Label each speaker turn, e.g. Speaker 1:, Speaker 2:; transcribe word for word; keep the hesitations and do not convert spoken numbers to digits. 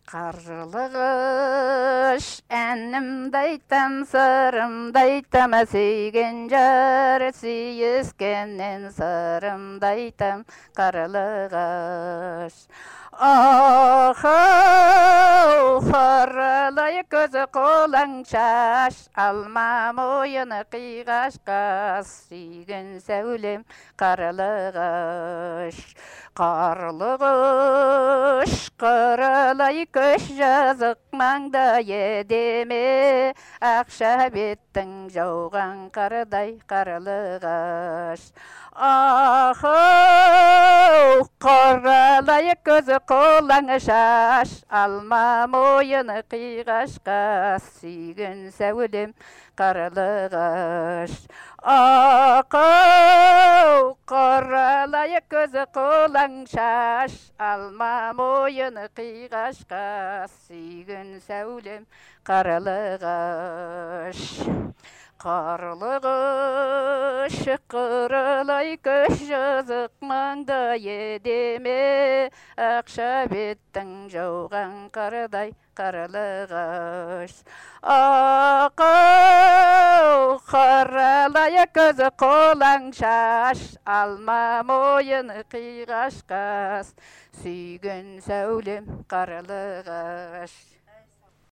Speaker 1: Qarılığış ənimdə aytam, sırımda aytam, suygan jar suyuskəndən sırımda aytam, qarılığış. Ахау, фаралай көзі қолаң шаш, алма мойыны қиғашқас, сүйген сәулем қарылығыш. Қарылығыш, қырылай көш жазық маңда едеме, ақша беттің жауған қарыдай қарылығыш. Ахау, қаралай көзі қолаң шаш, алма мойыны қиғашқа, сүйген сәулем қарылығыш. Ахау, қаралай көзі қолаң шаш, алма мойыны қиғашқа, сүйген сәулем қарылығыш. Қарылығыш, қырылай көш жазық маңда едеме, ақша беттің жауған қарыдай қарылығыш. Ақау, қаралай көзі қолаң шаш, алма мойыны қиғашқас, сүйген сәулем қарылығыш.